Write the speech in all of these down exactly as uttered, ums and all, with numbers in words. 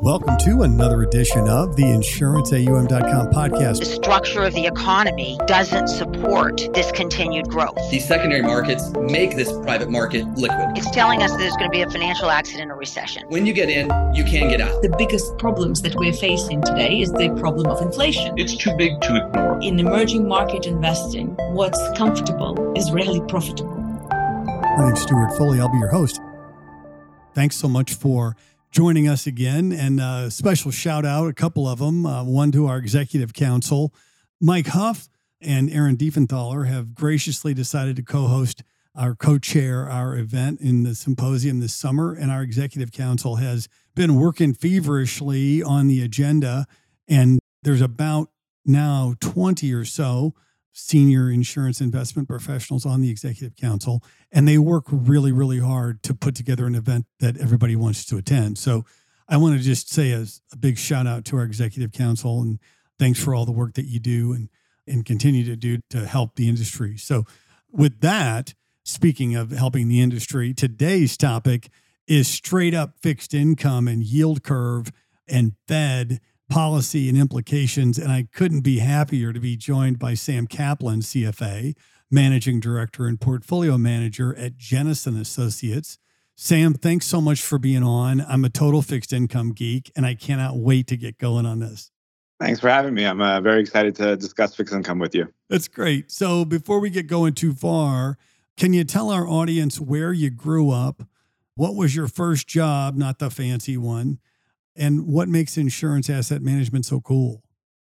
Welcome to another edition of the Insurance A U M dot com podcast. The structure of the economy doesn't support this continued growth. These secondary markets make this private market liquid. It's telling us that there's going to be a financial accident or recession. When you get in, you can get out. The biggest problems that we're facing today is the problem of inflation. It's too big to ignore. In emerging market investing, what's comfortable is rarely profitable. My name's Stuart Foley. I'll be your host. Thanks so much for joining us again, and a special shout out, a couple of them, uh, one to our executive council. Mike Huff and Aaron Diefenthaler have graciously decided to co-host our co-chair our event in the symposium this summer, and our executive council has been working feverishly on the agenda, and there's about now twenty or so senior insurance investment professionals on the executive council, and they work really, really hard to put together an event that everybody wants to attend. So I want to just say a, a big shout out to our executive council, and thanks for all the work that you do and, and continue to do to help the industry. So with that, speaking of helping the industry, today's topic is straight up fixed income and yield curve and Fed policy and implications. And I couldn't be happier to be joined by Sam Kaplan, C F A, Managing Director and Portfolio Manager at Jennison Associates. Sam, thanks so much for being on. I'm a total fixed income geek, and I cannot wait to get going on this. Thanks for having me. I'm uh, very excited to discuss fixed income with you. That's great. So before we get going too far, can you tell our audience where you grew up? What was your first job, not the fancy one? And what makes insurance asset management so cool?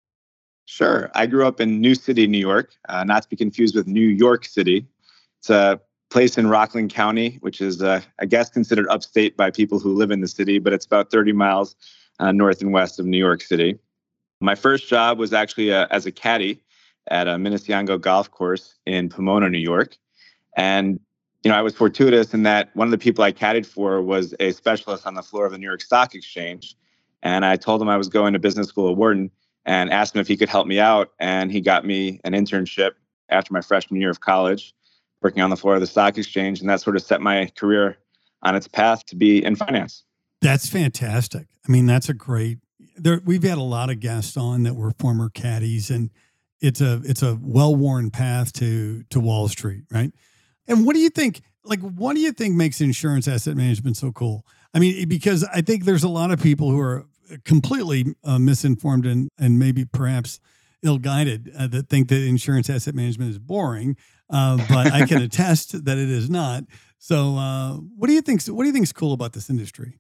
Sure. I grew up in New City, New York, uh, not to be confused with New York City. It's a place in Rockland County, which is, uh, I guess, considered upstate by people who live in the city, but it's about thirty miles uh, north and west of New York City. My first job was actually uh, as a caddy at a Minnesiongo golf course in Pomona, New York. And you know, I was fortuitous in that one of the people I caddied for was a specialist on the floor of the New York Stock Exchange. And I told him I was going to business school at Wharton and asked him if he could help me out. And he got me an internship after my freshman year of college, working on the floor of the stock exchange. And that sort of set my career on its path to be in finance. That's fantastic. I mean, that's a great, there, we've had a lot of guests on that were former caddies, and it's a, it's a well-worn path to, to Wall Street, right? And what do you think, like, what do you think makes insurance asset management so cool? I mean, because I think there's a lot of people who are completely uh, misinformed and, and maybe perhaps ill-guided uh, that think that insurance asset management is boring, uh, but I can attest that it is not. So uh, what do you think, what do you think is cool about this industry?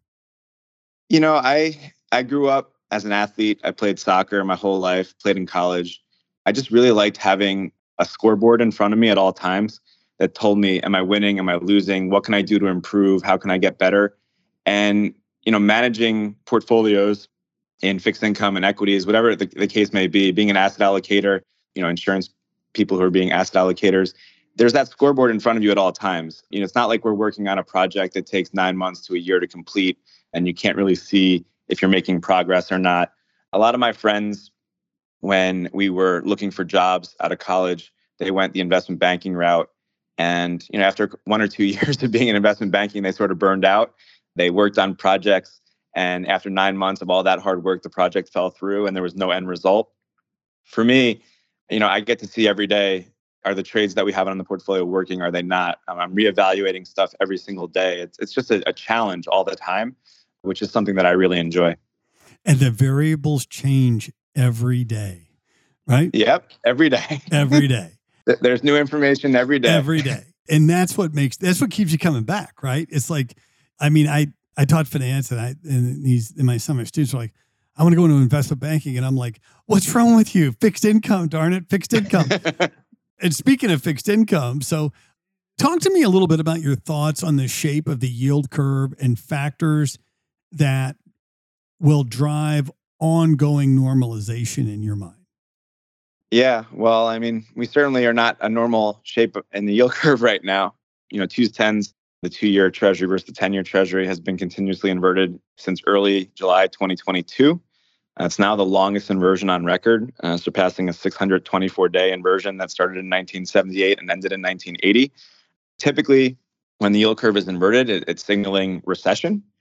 You know, I, I grew up as an athlete. I played soccer my whole life, played in college. I just really liked having a scoreboard in front of me at all times that told me, am I winning? Am I losing? What can I do to improve? How can I get better? And, you know, managing portfolios in fixed income and equities, whatever the, the case may be, being an asset allocator, you know, insurance people who are being asset allocators, there's that scoreboard in front of you at all times. You know, it's not like we're working on a project that takes nine months to a year to complete, and you can't really see if you're making progress or not. A lot of my friends, when we were looking for jobs out of college, they went the investment banking route. And, you know, after one or two years of being in investment banking, they sort of burned out. They worked on projects. And after nine months of all that hard work, the project fell through and there was no end result. For me, you know, I get to see every day, are the trades that we have on the portfolio working? Are they not? Um, I'm reevaluating stuff every single day. It's, it's just a, a challenge all the time, which is something that I really enjoy. And the variables change every day, right? Yep. Every day. Every day. There's new information every day. Every day. And that's what makes, that's what keeps you coming back, right? It's like, I mean, I, I taught finance and I, and these, and my, some of my students are like, I want to go into investment banking. And I'm like, what's wrong with you? Fixed income, darn it, fixed income. And speaking of fixed income, so talk to me a little bit about your thoughts on the shape of the yield curve and factors that will drive ongoing normalization in your mind. Yeah, well, I mean, we certainly are not a normal shape in the yield curve right now. You know, twos, tens, the two-year treasury versus the ten-year treasury has been continuously inverted since early July twenty twenty-two. Uh, it's now the longest inversion on record, uh, surpassing a six hundred twenty-four day inversion that started in nineteen seventy-eight and ended in nineteen eighty. Typically, when the yield curve is inverted, it, it's signaling recession.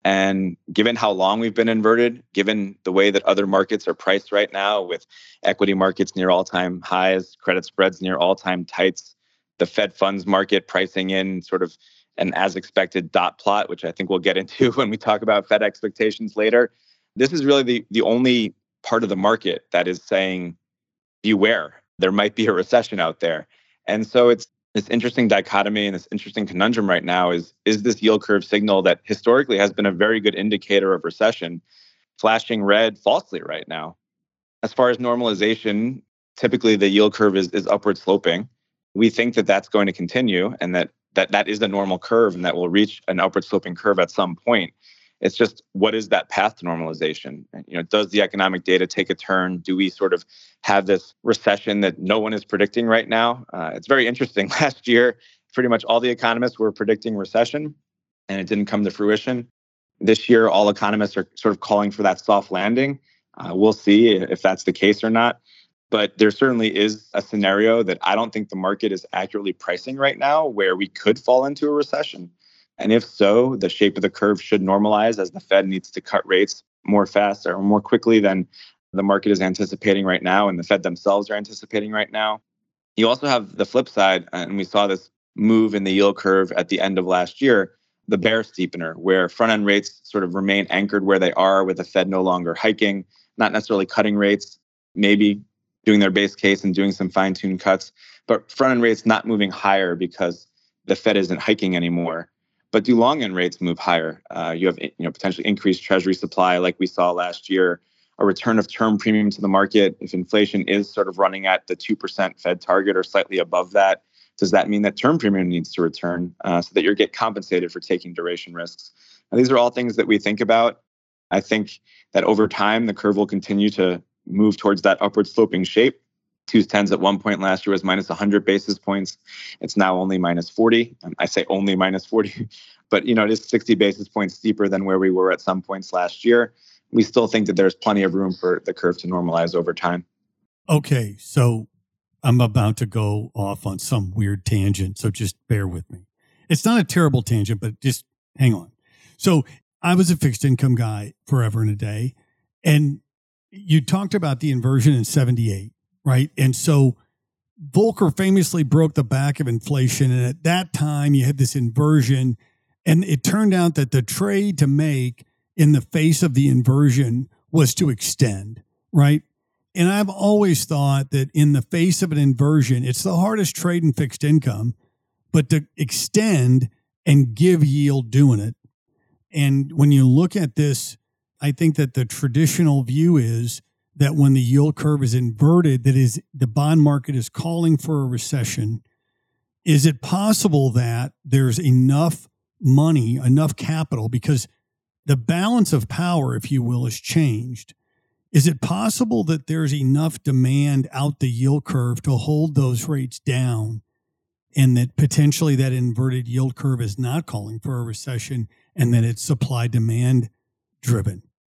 And given how long we've been inverted, given the way that other markets are priced right now, with equity markets near all-time highs, credit spreads near all-time tights, the Fed funds market pricing in sort of an as-expected dot plot, which I think we'll get into when we talk about Fed expectations later. This is really the, the only part of the market that is saying, beware, there might be a recession out there. And so it's this interesting dichotomy and this interesting conundrum right now is, is this yield curve signal that historically has been a very good indicator of recession flashing red falsely right now? As far as normalization, typically the yield curve is, is upward sloping. We think that that's going to continue and that, that that is the normal curve and that will reach an upward sloping curve at some point. It's just, what is that path to normalization? You know, does the economic data take a turn? Do we sort of have this recession that no one is predicting right now? Uh, it's very interesting. Last year, pretty much all the economists were predicting recession, and it didn't come to fruition. This year, all economists are sort of calling for that soft landing. Uh, we'll see if that's the case or not. But there certainly is a scenario that I don't think the market is accurately pricing right now where we could fall into a recession. And if so, the shape of the curve should normalize as the Fed needs to cut rates more fast or more quickly than the market is anticipating right now and the Fed themselves are anticipating right now. You also have the flip side, and we saw this move in the yield curve at the end of last year, the bear steepener, where front-end rates sort of remain anchored where they are with the Fed no longer hiking, not necessarily cutting rates, maybe doing their base case and doing some fine-tuned cuts, but front-end rates not moving higher because the Fed isn't hiking anymore. But do long-end rates move higher? Uh, you have you know, potentially increased treasury supply like we saw last year, a return of term premium to the market. If inflation is sort of running at the two percent Fed target or slightly above that, does that mean that term premium needs to return uh, so that you get compensated for taking duration risks? Now, these are all things that we think about. I think that over time, the curve will continue to move towards that upward sloping shape. Twos tens at one point last year was minus one hundred basis points. It's now only minus forty. I say only minus forty, but you know it is sixty basis points steeper than where we were at some points last year. We still think that there's plenty of room for the curve to normalize over time. Okay, so I'm about to go off on some weird tangent, so just bear with me. It's not a terrible tangent, but just hang on. So I was a fixed income guy forever and a day, and you talked about the inversion in seventy-eight. Right. And so Volcker famously broke the back of inflation. And at that time, you had this inversion. And it turned out that the trade to make in the face of the inversion was to extend. Right. And I've always thought that in the face of an inversion, it's the hardest trade in fixed income, but to extend and give yield doing it. And when you look at this, I think that the traditional view is that when the yield curve is inverted, that is the bond market is calling for a recession. Is it possible that there's enough money, enough capital, because the balance of power, if you will, has changed? Is it possible that there's enough demand out the yield curve to hold those rates down, and that potentially that inverted yield curve is not calling for a recession and that it's supply demand driven?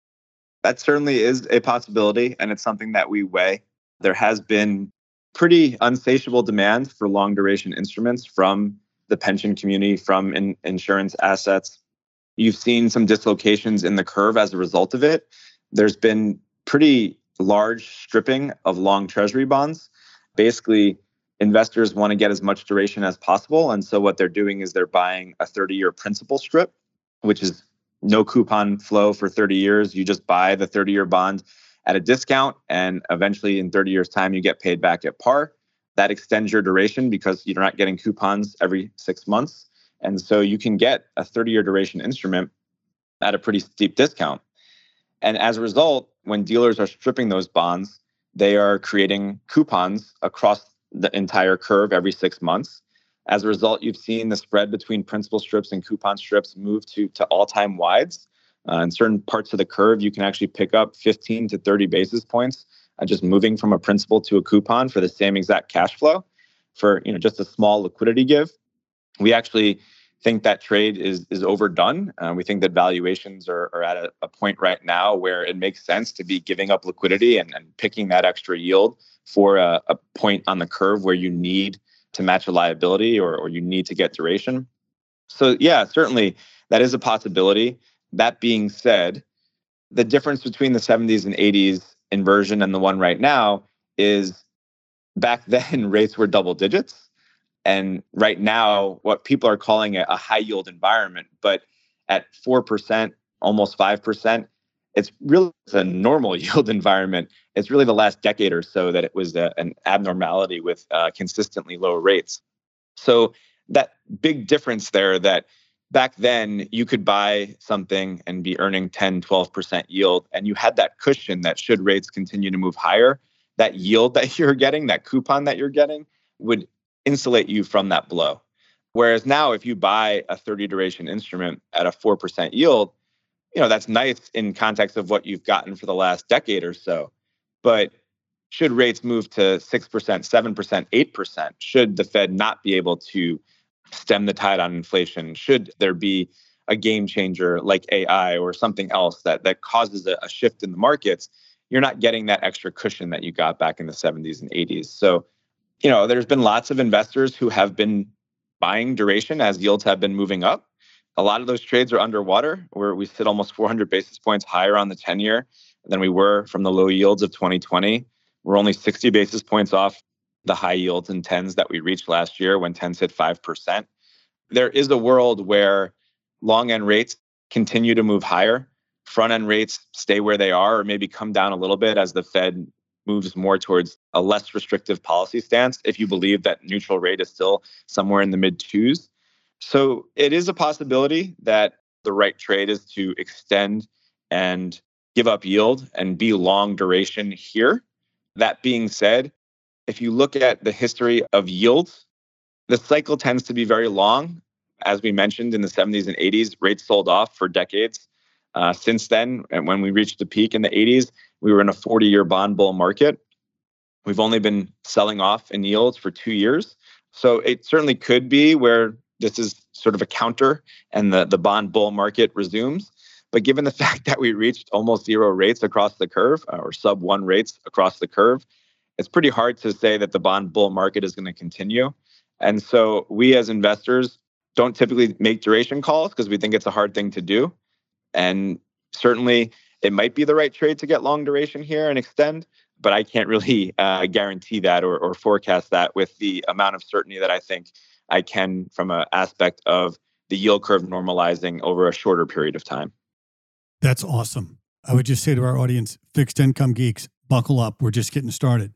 That certainly is a possibility, and it's something that we weigh. There has been pretty unsatiable demand for long duration instruments from the pension community, from in insurance assets. You've seen some dislocations in the curve as a result of it. There's been pretty large stripping of long treasury bonds. Basically, investors want to get as much duration as possible, and so what they're doing is they're buying a thirty-year principal strip, which is no coupon flow for thirty years. You just buy the thirty-year bond at a discount, and eventually in thirty years' time, you get paid back at par. That extends your duration because you're not getting coupons every six months. And so you can get a thirty-year duration instrument at a pretty steep discount. And as a result, when dealers are stripping those bonds, they are creating coupons across the entire curve every six months. As a result, you've seen the spread between principal strips and coupon strips move to, to all-time wides. Uh, in certain parts of the curve, you can actually pick up fifteen to thirty basis points uh, just moving from a principal to a coupon for the same exact cash flow for you know just a small liquidity give. We actually think that trade is is overdone. Uh, we think that valuations are, are at a, a point right now where it makes sense to be giving up liquidity and, and picking that extra yield for a, a point on the curve where you need to match a liability or, or you need to get duration. So yeah, certainly that is a possibility. That being said, the difference between the seventies and eighties inversion and the one right now is back then rates were double digits. And right now, what people are calling a, a high yield environment, but at four percent, almost five percent, it's really it's a normal yield environment. It's really the last decade or so that it was a, an abnormality with uh, consistently low rates. So that big difference there that back then you could buy something and be earning ten, twelve percent yield, and you had that cushion that should rates continue to move higher, that yield that you're getting, that coupon that you're getting would insulate you from that blow. Whereas now, if you buy a thirty duration instrument at a four percent yield, you know, that's nice in context of what you've gotten for the last decade or so. But should rates move to six percent, seven percent, eight percent, should the Fed not be able to stem the tide on inflation, should there be a game changer like A I or something else that, that causes a, a shift in the markets, you're not getting that extra cushion that you got back in the seventies and eighties. So, you know, there's been lots of investors who have been buying duration as yields have been moving up. A lot of those trades are underwater, where we sit almost four hundred basis points higher on the ten-year than we were from the low yields of twenty twenty. We're only sixty basis points off the high yields and tens that we reached last year when tens hit five percent. There is a world where long end rates continue to move higher, front end rates stay where they are or maybe come down a little bit as the Fed moves more towards a less restrictive policy stance, if you believe that neutral rate is still somewhere in the mid twos. So it is a possibility that the right trade is to extend and give up yield and be long duration here. That being said, if you look at the history of yields, the cycle tends to be very long. As we mentioned, in the seventies and eighties, rates sold off for decades. Uh, since then, and when we reached the peak in the eighties, we were in a forty-year bond bull market. We've only been selling off in yields for two years. So it certainly could be where this is sort of a counter and the, the bond bull market resumes. But given the fact that we reached almost zero rates across the curve or sub one rates across the curve, it's pretty hard to say that the bond bull market is going to continue. And so we as investors don't typically make duration calls because we think it's a hard thing to do. And certainly it might be the right trade to get long duration here and extend, but I can't really uh, guarantee that or, or forecast that with the amount of certainty that I think I can from an aspect of the yield curve normalizing over a shorter period of time. That's awesome. I would just say to our audience, fixed income geeks, buckle up. We're just getting started.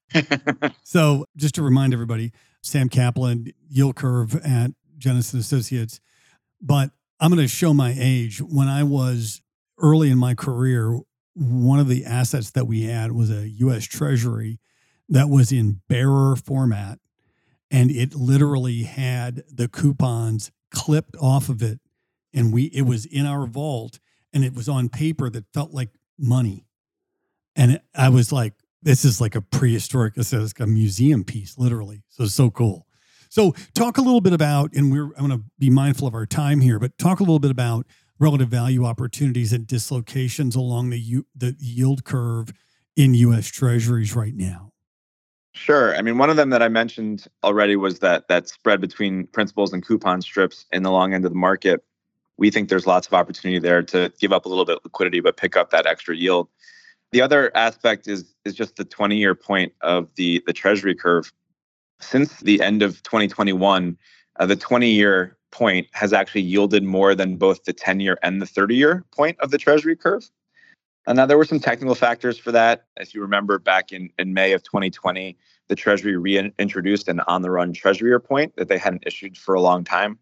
So just to remind everybody, Sam Kaplan, yield curve at Genesis Associates. But I'm going to show my age. When I was early in my career, one of the assets that we had was a U S Treasury that was in bearer format. And it literally had the coupons clipped off of it. And we it was in our vault and it was on paper that felt like money. And it, I was like, this is like a prehistoric, this is like a museum piece, literally. So it's so cool. So talk a little bit about, and we're I'm going to be mindful of our time here, but talk a little bit about relative value opportunities and dislocations along the U, the yield curve in U S Treasuries right now. Sure. I mean, one of them that I mentioned already was that that spread between principals and coupon strips in the long end of the market. We think there's lots of opportunity there to give up a little bit of liquidity, but pick up that extra yield. The other aspect is is just the twenty-year point of the, the Treasury curve. Since the end of twenty twenty-one, uh, the twenty-year point has actually yielded more than both the ten-year and the thirty-year point of the Treasury curve. And now there were some technical factors for that. As you remember, back in, in May of twenty twenty, the Treasury reintroduced an on-the-run Treasury point that they hadn't issued for a long time.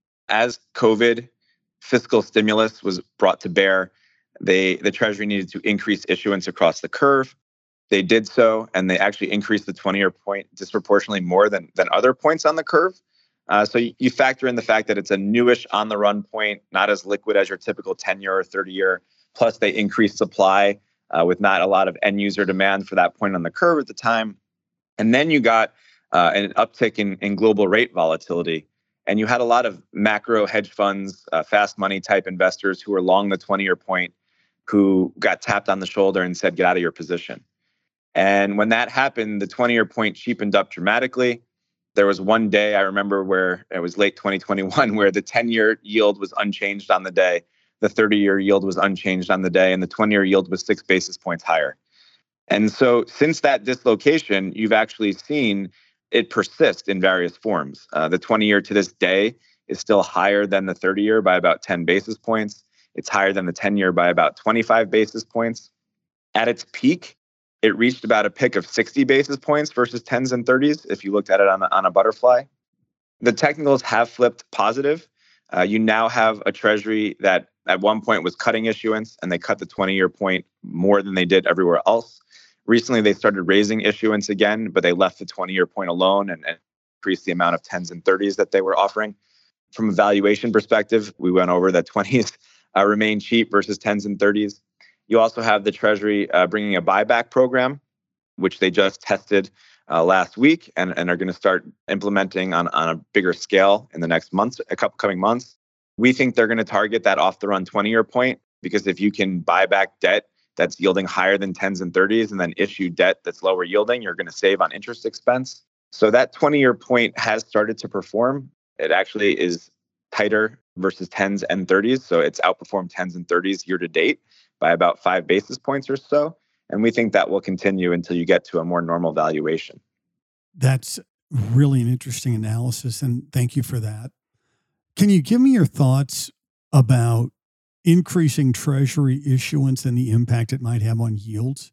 As COVID fiscal stimulus was brought to bear, they the Treasury needed to increase issuance across the curve. They did so, and they actually increased the twenty-year point disproportionately more than, than other points on the curve. Uh, so you, you factor in the fact that it's a newish on-the-run point, not as liquid as your typical ten-year or thirty-year. Plus, they increased supply uh, with not a lot of end-user demand for that point on the curve at the time. And then you got uh, an uptick in, in global rate volatility. And you had a lot of macro hedge funds, uh, fast money type investors who were long the twenty-year point, who got tapped on the shoulder and said, get out of your position. And when that happened, the twenty-year point cheapened up dramatically. There was one day I remember where it was late twenty twenty-one, where the ten-year yield was unchanged on the day. the thirty-year yield was unchanged on the day, and the twenty-year yield was six basis points higher. And so since that dislocation, you've actually seen it persist in various forms. Uh, the twenty-year to this day is still higher than the thirty-year by about ten basis points. It's higher than the ten-year by about twenty-five basis points. At its peak, it reached about a pick of sixty basis points versus tens and thirties if you looked at it on a, on a butterfly. The technicals have flipped positive. Uh, you now have a treasury that at one point was cutting issuance, and they cut the twenty-year point more than they did everywhere else. Recently, they started raising issuance again, but they left the twenty-year point alone and, and increased the amount of tens and thirties that they were offering. From a valuation perspective, we went over that twenties uh, remain cheap versus tens and thirties. You also have the Treasury uh, bringing a buyback program, which they just tested uh, last week and, and are going to start implementing on, on a bigger scale in the next months, a couple coming months. We think they're going to target that off-the-run twenty-year point, because if you can buy back debt that's yielding higher than tens and thirties and then issue debt that's lower yielding, you're going to save on interest expense. So that twenty-year point has started to perform. It actually is tighter versus tens and thirties. So it's outperformed tens and thirties year to date by about five basis points or so. And we think that will continue until you get to a more normal valuation. That's really an interesting analysis, and thank you for that. Can you give me your thoughts about increasing Treasury issuance and the impact it might have on yields?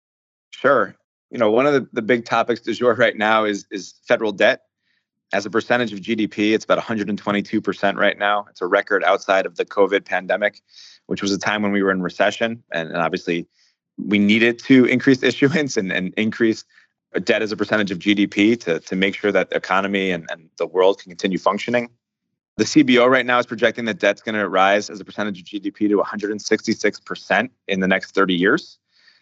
Sure. You know, one of the, the big topics du jour right now is, is federal debt. As a percentage of G D P, it's about one hundred twenty-two percent right now. It's a record outside of the COVID pandemic, which was a time when we were in recession. And, and obviously, we needed to increase issuance and, and increase debt as a percentage of G D P to, to make sure that the economy and, and the world can continue functioning. The C B O right now is projecting that debt's going to rise as a percentage of G D P to one hundred sixty-six percent in the next thirty years.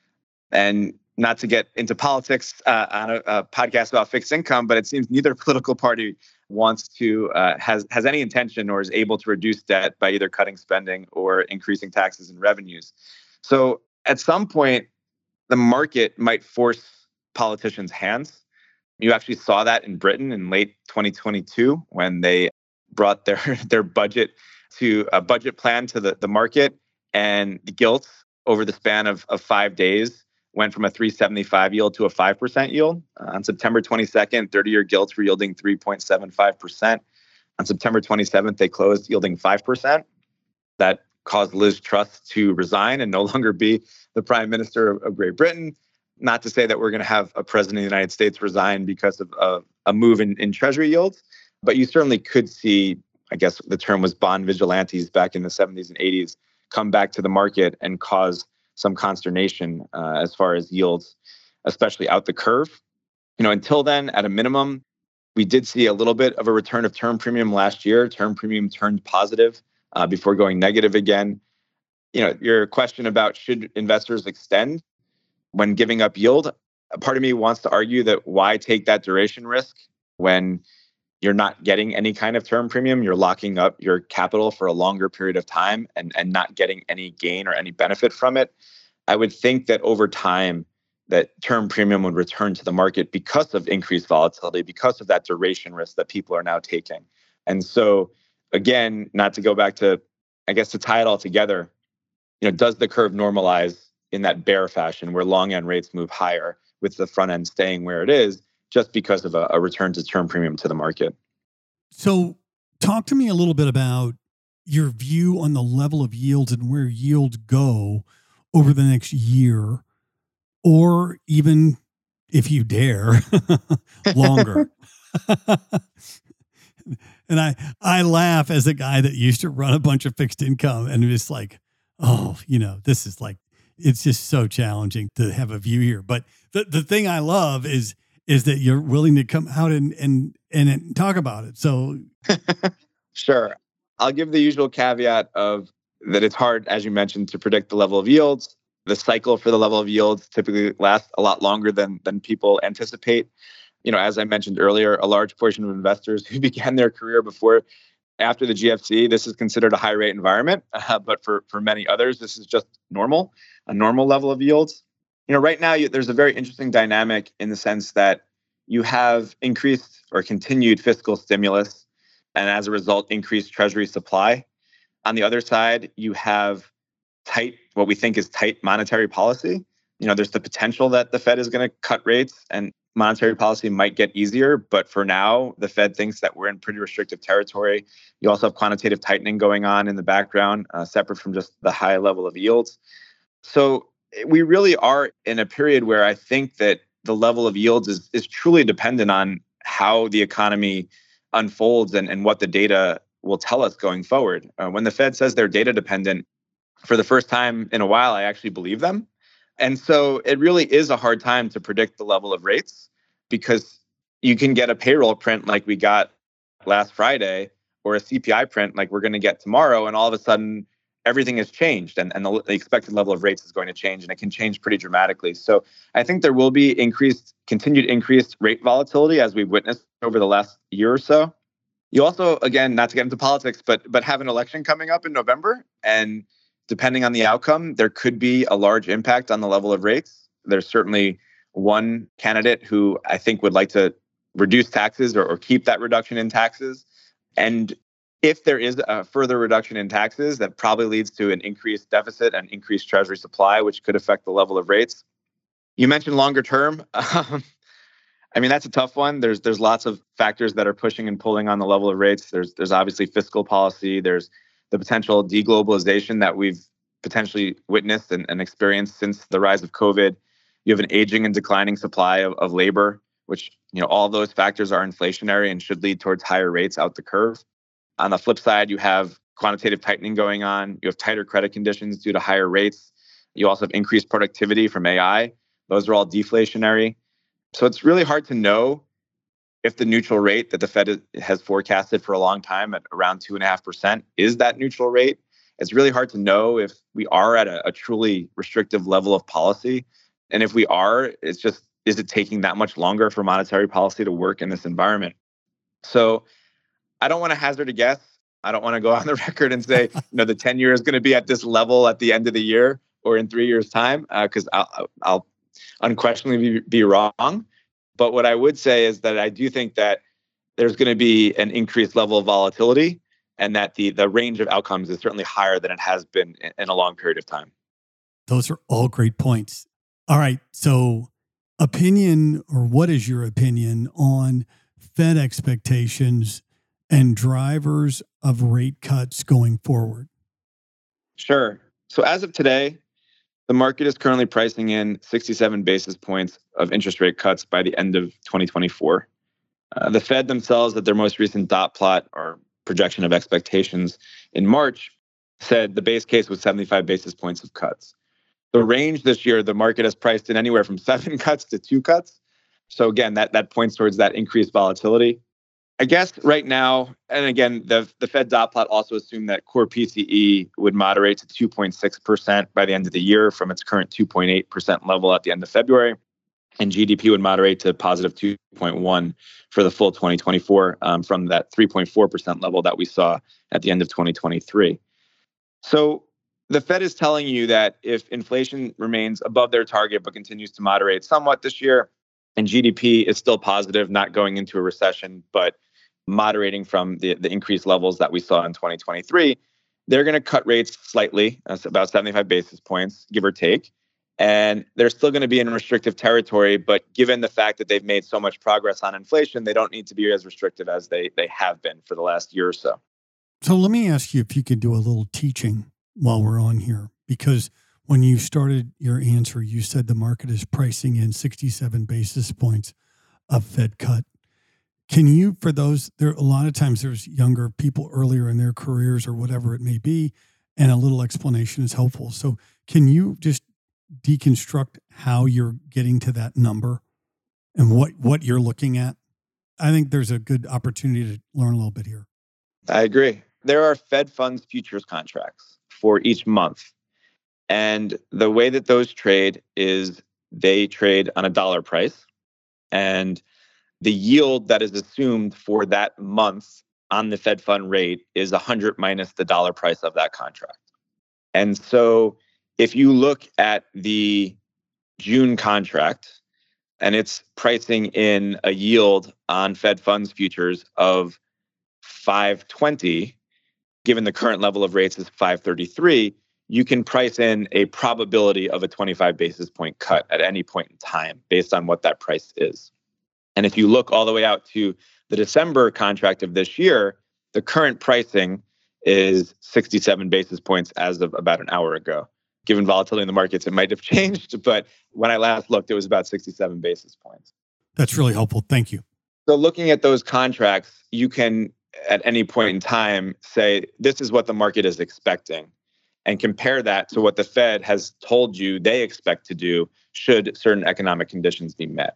And not to get into politics uh, on a, a podcast about fixed income, but it seems neither political party wants to, uh, has, has any intention or is able to reduce debt by either cutting spending or increasing taxes and revenues. So at some point, the market might force politicians' hands. You actually saw that in Britain in late twenty twenty-two when they brought their, their budget to a budget plan to the, the market, and the gilts over the span of, of five days went from a three seventy-five yield to a five percent yield. Uh, on September twenty-second, thirty-year gilts were yielding three point seven five percent. On September twenty-seventh, they closed yielding five percent. That caused Liz Truss to resign and no longer be the Prime Minister of, of Great Britain. Not to say that we're going to have a president of the United States resign because of uh, a move in, in Treasury yields, but you certainly could see, I guess the term was bond vigilantes back in the seventies and eighties, come back to the market and cause some consternation uh, as far as yields, especially out the curve. You know, until then, at a minimum, we did see a little bit of a return of term premium last year. Term premium turned positive uh, before going negative again. You know, your question about should investors extend when giving up yield, a part of me wants to argue that why take that duration risk when you're not getting any kind of term premium? You're locking up your capital for a longer period of time and, and not getting any gain or any benefit from it. I would think that over time, that term premium would return to the market because of increased volatility, because of that duration risk that people are now taking. And so, again, not to go back to, I guess, to tie it all together, you know, does the curve normalize in that bear fashion where long end rates move higher with the front end staying where it is just because of a, a return to term premium to the market? So talk to me a little bit about your view on the level of yields and where yields go over the next year, or even, if you dare, longer. And I, I laugh as a guy that used to run a bunch of fixed income, and it's like, oh, you know, this is like, it's just so challenging to have a view here. But the, the thing I love is, is that you're willing to come out and, and, and talk about it. So sure. I'll give the usual caveat of that it's hard, as you mentioned, to predict the level of yields. The cycle for the level of yields typically lasts a lot longer than, than people anticipate. You know, as I mentioned earlier, a large portion of investors who began their career before, after the G F C, this is considered a high rate environment. Uh, but for, for many others, this is just normal, a normal level of yields. You know, right now, you, there's a very interesting dynamic in the sense that you have increased or continued fiscal stimulus, and as a result, increased Treasury supply. On the other side, you have tight, what we think is tight monetary policy. You know, there's the potential that the Fed is going to cut rates and monetary policy might get easier. But for now, the Fed thinks that we're in pretty restrictive territory. You also have quantitative tightening going on in the background, uh, separate from just the high level of yields. So we really are in a period where I think that the level of yields is, is truly dependent on how the economy unfolds and, and what the data will tell us going forward. Uh, when the Fed says they're data dependent, for the first time in a while, I actually believe them. And so it really is a hard time to predict the level of rates because you can get a payroll print like we got last Friday or a C P I print like we're going to get tomorrow. And all of a sudden, everything has changed and, and the, the expected level of rates is going to change and it can change pretty dramatically. So I think there will be increased, continued increased rate volatility as we've witnessed over the last year or so. You also, again, not to get into politics, but but have an election coming up in November. And depending on the outcome, there could be a large impact on the level of rates. There's certainly one candidate who I think would like to reduce taxes or, or keep that reduction in taxes. And if there is a further reduction in taxes, that probably leads to an increased deficit and increased treasury supply, which could affect the level of rates. You mentioned longer term. Um, I mean, that's a tough one. There's there's lots of factors that are pushing and pulling on the level of rates. There's there's obviously fiscal policy. There's the potential deglobalization that we've potentially witnessed and, and experienced since the rise of COVID. You have an aging and declining supply of, of labor, which, you know, all those factors are inflationary and should lead towards higher rates out the curve. On the flip side, you have quantitative tightening going on. You have tighter credit conditions due to higher rates. You also have increased productivity from A I. Those are all deflationary. So it's really hard to know if the neutral rate that the Fed has forecasted for a long time at around two point five percent is that neutral rate. It's really hard to know if we are at a, a truly restrictive level of policy. And if we are, it's just, is it taking that much longer for monetary policy to work in this environment? So I don't want to hazard a guess. I don't want to go on the record and say, you know, the ten year is going to be at this level at the end of the year or in three years' time, because uh, I'll, I'll unquestionably be, be wrong. But what I would say is that I do think that there's going to be an increased level of volatility and that the the range of outcomes is certainly higher than it has been in, in a long period of time. Those are all great points. All right. So opinion, or what is your opinion on Fed expectations and drivers of rate cuts going forward? Sure. So as of today, the market is currently pricing in sixty-seven basis points of interest rate cuts by the end of twenty twenty-four. Uh, the Fed themselves, at their most recent dot plot or projection of expectations in March, said the base case was seventy-five basis points of cuts. The range this year, the market has priced in anywhere from seven cuts to two cuts. So again, that, that points towards that increased volatility. I guess right now, and again, the, the Fed dot plot also assumed that core P C E would moderate to two point six percent by the end of the year from its current two point eight percent level at the end of February. And G D P would moderate to positive two point one for the full twenty twenty-four um, from that three point four percent level that we saw at the end of twenty twenty-three. So the Fed is telling you that if inflation remains above their target but continues to moderate somewhat this year, and G D P is still positive, not going into a recession, but moderating from the, the increased levels that we saw in twenty twenty-three, they're going to cut rates slightly, that's about seventy-five basis points, give or take. And they're still going to be in restrictive territory. But given the fact that they've made so much progress on inflation, they don't need to be as restrictive as they, they have been for the last year or so. So let me ask you if you could do a little teaching while we're on here, because when you started your answer, you said the market is pricing in sixty-seven basis points of Fed cut. Can you, for those, there a lot of times there's younger people earlier in their careers or whatever it may be, and a little explanation is helpful. So can you just deconstruct how you're getting to that number and what, what you're looking at? I think there's a good opportunity to learn a little bit here. I agree. There are Fed funds futures contracts for each month. And the way that those trade is they trade on a dollar price. And the yield that is assumed for that month on the Fed fund rate is one hundred minus the dollar price of that contract. And so if you look at the June contract and it's pricing in a yield on Fed funds futures of five twenty, given the current level of rates is five thirty-three, you can price in a probability of a twenty-five basis point cut at any point in time based on what that price is. And if you look all the way out to the December contract of this year, the current pricing is sixty-seven basis points as of about an hour ago. Given volatility in the markets, it might have changed, but when I last looked, it was about sixty-seven basis points. That's really helpful. Thank you. So looking at those contracts, you can, at any point in time, say, this is what the market is expecting, and compare that to what the Fed has told you they expect to do should certain economic conditions be met.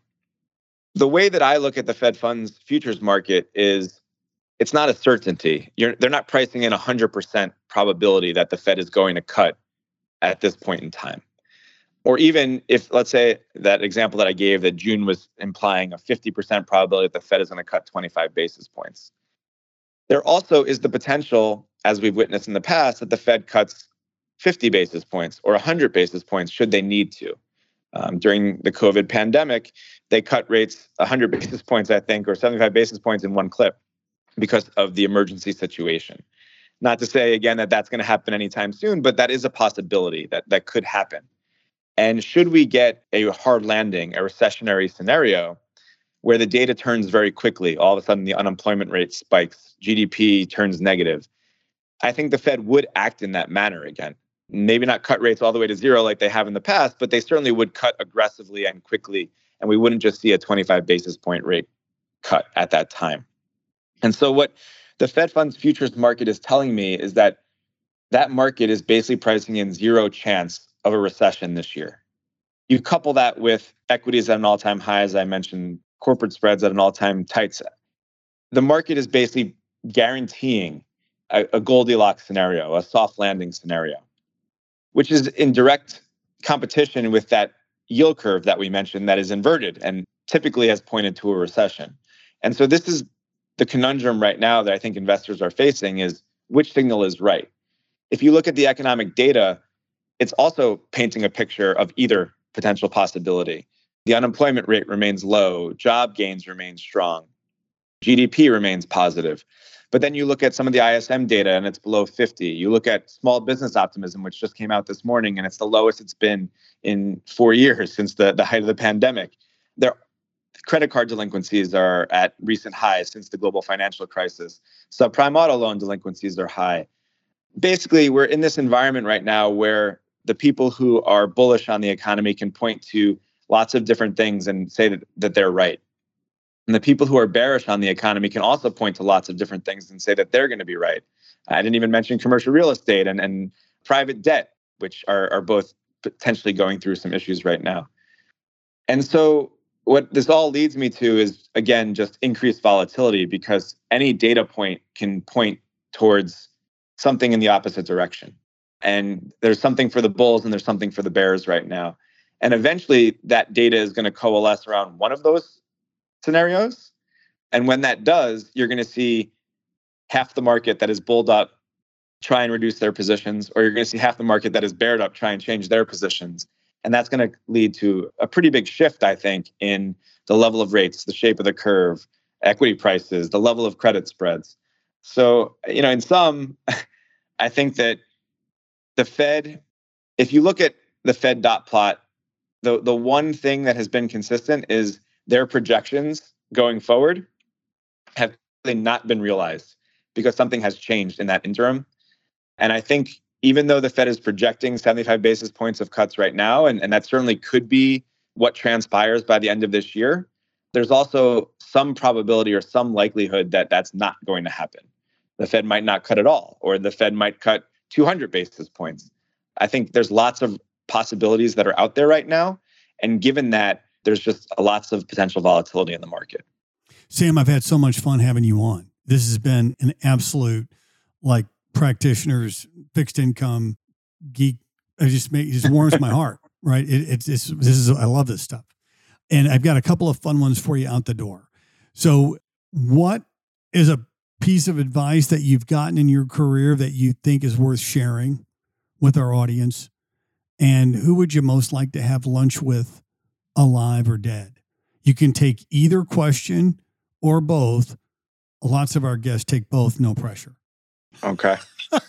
The way that I look at the Fed funds futures market is it's not a certainty. You're, they're not pricing in one hundred percent probability that the Fed is going to cut at this point in time. Or even if, let's say, that example that I gave, that June was implying a fifty percent probability that the Fed is going to cut twenty-five basis points. There also is the potential, as we've witnessed in the past, that the Fed cuts fifty basis points or one hundred basis points should they need to. Um, during the COVID pandemic, they cut rates one hundred basis points, I think, or seventy-five basis points in one clip because of the emergency situation. Not to say, again, that that's going to happen anytime soon, but that is a possibility that that could happen. And should we get a hard landing, a recessionary scenario where the data turns very quickly, all of a sudden the unemployment rate spikes, G D P turns negative, I think the Fed would act in that manner again. Maybe not cut rates all the way to zero like they have in the past, but they certainly would cut aggressively and quickly, and we wouldn't just see a twenty-five basis point rate cut at that time. And so what the Fed funds futures market is telling me is that that market is basically pricing in zero chance of a recession this year. You couple that with equities at an all-time high, as I mentioned, corporate spreads at an all-time tight. The market is basically guaranteeing a, a Goldilocks scenario, a soft landing scenario, which is in direct competition with that yield curve that we mentioned that is inverted and typically has pointed to a recession. And so this is the conundrum right now that I think investors are facing, is which signal is right. If you look at the economic data, it's also painting a picture of either potential possibility. The unemployment rate remains low, job gains remain strong, G D P remains positive. But then you look at some of the I S M data and it's below fifty. You look at small business optimism, which just came out this morning, and it's the lowest it's been in four years since the, the height of the pandemic. Their credit card delinquencies are at recent highs since the global financial crisis. Subprime auto loan delinquencies are high. Basically, we're in this environment right now where the people who are bullish on the economy can point to lots of different things and say that, that they're right. And the people who are bearish on the economy can also point to lots of different things and say that they're going to be right. I didn't even mention commercial real estate and, and private debt, which are, are both potentially going through some issues right now. And so what this all leads me to is, again, just increased volatility, because any data point can point towards something in the opposite direction. And there's something for the bulls and there's something for the bears right now. And eventually that data is going to coalesce around one of those scenarios. And when that does, you're going to see half the market that is bulled up try and reduce their positions, or you're going to see half the market that is beared up try and change their positions. And that's going to lead to a pretty big shift, I think, in the level of rates, the shape of the curve, equity prices, the level of credit spreads. So, you know, in sum, I think that the Fed, if you look at the Fed dot plot, the, the one thing that has been consistent is their projections going forward have really not been realized because something has changed in that interim. And I think even though the Fed is projecting seventy-five basis points of cuts right now, and, and that certainly could be what transpires by the end of this year, there's also some probability or some likelihood that that's not going to happen. The Fed might not cut at all, or the Fed might cut two hundred basis points. I think there's lots of possibilities that are out there right now. And given that, there's just lots of potential volatility in the market. Sam, I've had so much fun having you on. This has been an absolute, like, practitioner's fixed income geek. It just make, it just warms my heart, right? It, it's, it's, this is, I love this stuff. And I've got a couple of fun ones for you out the door. So what is a piece of advice that you've gotten in your career that you think is worth sharing with our audience? And who would you most like to have lunch with, alive or dead? You can take either question or both. Lots of our guests take both, no pressure. Okay.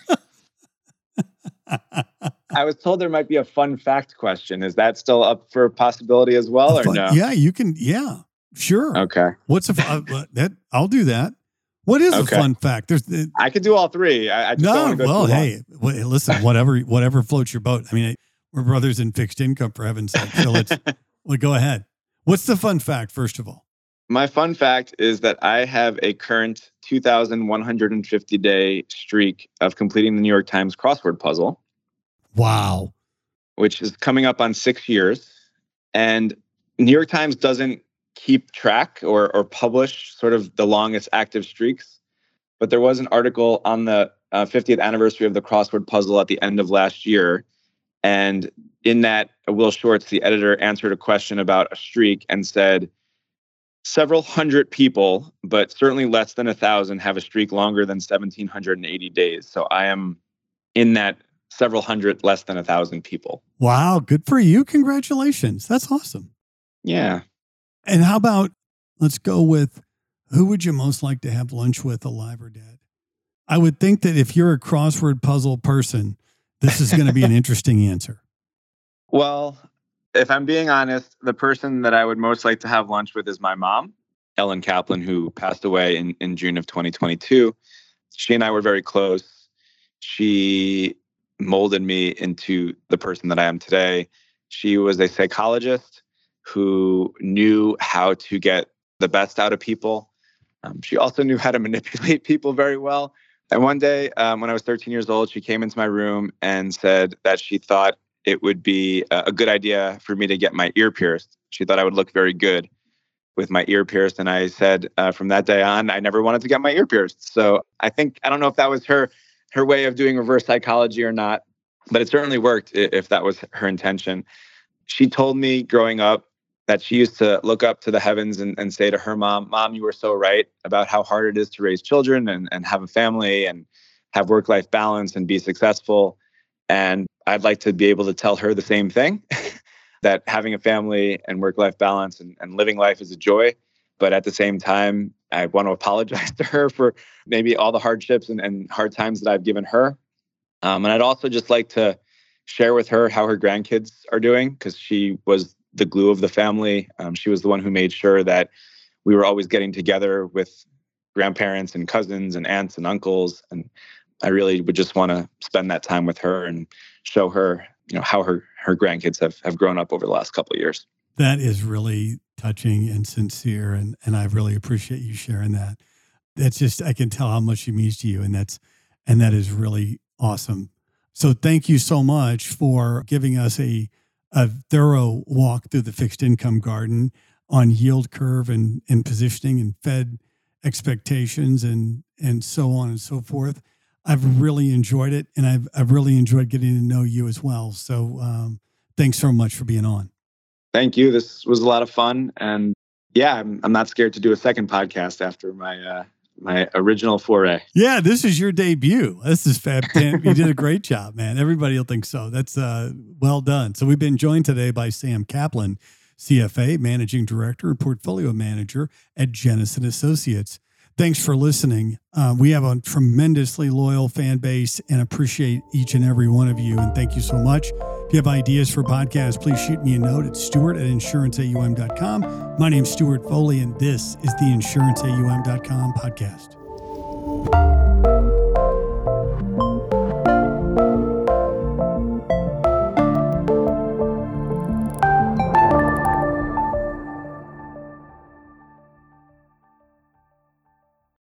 I was told there might be a fun fact question. Is that still up for possibility as well, or fun, no? Yeah, you can. Yeah, sure. Okay. What's a uh, that? I'll do that. What is Okay. a fun fact? There's uh, I could do all three. I, I just don't no. want to go Well, too long. hey, w- listen. Whatever, whatever floats your boat. I mean, we're brothers in fixed income, for heaven's sake. So let's well, go ahead. What's the fun fact, first of all? My fun fact is that I have a current two thousand one hundred fifty day streak of completing the New York Times crossword puzzle, Wow. which is coming up on six years. And New York Times doesn't keep track or, or publish sort of the longest active streaks. But there was an article on the uh, fiftieth anniversary of the crossword puzzle at the end of last year. And in that, Will Shortz, the editor, answered a question about a streak and said, several hundred people, but certainly less than a thousand, have a streak longer than one thousand seven hundred eighty days. So I am in that several hundred, less than a thousand people. Wow. Good for you. Congratulations. That's awesome. Yeah. And how about, let's go with, who would you most like to have lunch with, alive or dead? I would think that if you're a crossword puzzle person, this is going to be an interesting answer. Well, if I'm being honest, the person that I would most like to have lunch with is my mom, Ellen Kaplan, who passed away in, in June of twenty twenty-two. She and I were very close. She molded me into the person that I am today. She was a psychologist who knew how to get the best out of people. Um, she also knew how to manipulate people very well. And one day, um, when I was thirteen years old, she came into my room and said that she thought it would be a good idea for me to get my ear pierced. She thought I would look very good with my ear pierced. And I said, uh, from that day on, I never wanted to get my ear pierced. So I think, I don't know if that was her, her way of doing reverse psychology or not, but it certainly worked if that was her intention. She told me growing up that she used to look up to the heavens and, and say to her mom, Mom, you were so right about how hard it is to raise children and, and have a family and have work-life balance and be successful. And I'd like to be able to tell her the same thing, that having a family and work-life balance and, and living life is a joy. But at the same time, I want to apologize to her for maybe all the hardships and, and hard times that I've given her. Um, and I'd also just like to share with her how her grandkids are doing, because she was the glue of the family. Um, she was the one who made sure that we were always getting together with grandparents and cousins and aunts and uncles. And I really would just want to spend that time with her and show her, you know, how her, her grandkids have, have grown up over the last couple of years. That is really touching and sincere. And, and I really appreciate you sharing that. That's just, I can tell how much she means to you. And that's, and that is really awesome. So thank you so much for giving us a, a thorough walk through the fixed income garden on yield curve and, and positioning and Fed expectations and, and so on and so forth. I've really enjoyed it, and I've I've really enjoyed getting to know you as well. So um, thanks so much for being on. Thank you. This was a lot of fun, and yeah, I'm I'm not scared to do a second podcast after my uh, my original foray. Yeah, this is your debut. This is fab. You did a great job, man. Everybody will think so. That's uh, well done. So we've been joined today by Sam Kaplan, C F A, Managing Director and Portfolio Manager at Jennison Associates. Thanks for listening. Uh, we have a tremendously loyal fan base and appreciate each and every one of you. And thank you so much. If you have ideas for podcasts, please shoot me a note at Stuart at insurance A U M dot com. My name's Stuart Foley, and this is the insurance A U M dot com podcast.